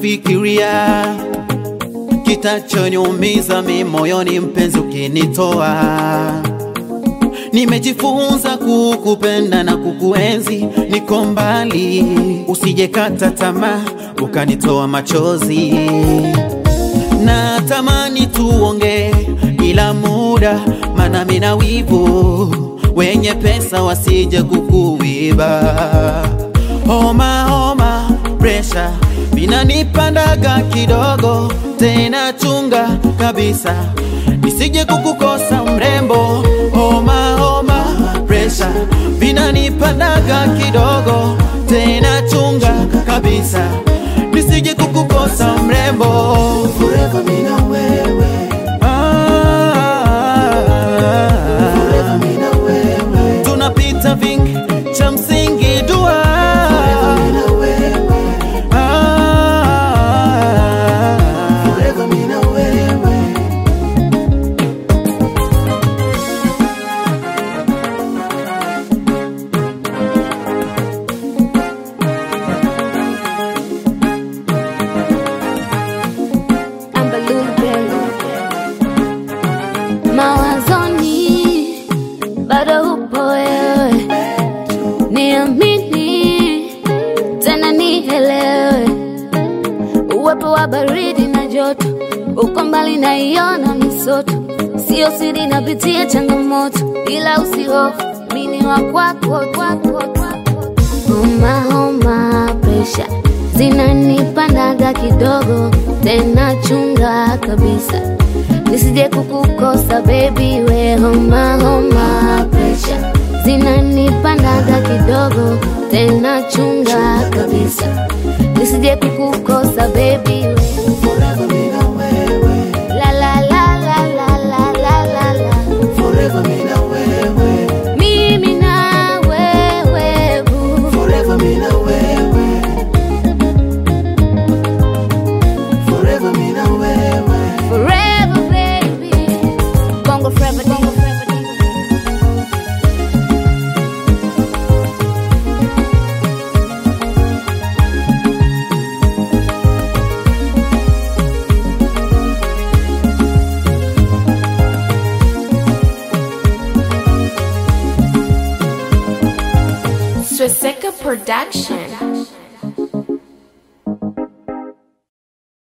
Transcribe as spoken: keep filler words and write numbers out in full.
nafikiria kitachoniumiza mimi moyoni mpenzi ukinitoa. Nimejifunza kukupenda na kukuenzi, niko mbali usije kata tamaa ukanitoa machozi. Na tamani tuonge ila muda, maana mimi na wivu wenye pesa wasije kukuiba. Homa homa pressure vinanipandaga kidogo, tena chunga kabisa nisije kukukosa mrembo. Homa homa pressure vinanipandaga kidogo, tena chunga kabisa nisije kukukosa mrembo. Forever mimi na wewe, ah, forever mimi na wewe, tunapita vingi cha msingi dua. forever mimi na wewe, ah, forever mimi na wewe. Mawazoni bado upo wewe, niamini tena nielewe. Uwepo wa baridi na joto, uko mbali na iona misoto. Sio siri napitia changamoto, ila usihofu mimi ni wa kwako. Homa homa pressure zinanipandaga kidogo, tena chunga kabisa nisije kukukosa baby we. Homa homa pressure zinanipandaga kidogo, tena chunga kabisa nisije kukukosa baby we. Forever mimi na wewe, La la la la la la la la la. forever mimi na wewe, Mimi na wewe boo. forever mimi na wewe, forever mimi na wewe. Forever baby, Bongo forever, Bongo forever. Swastika Production.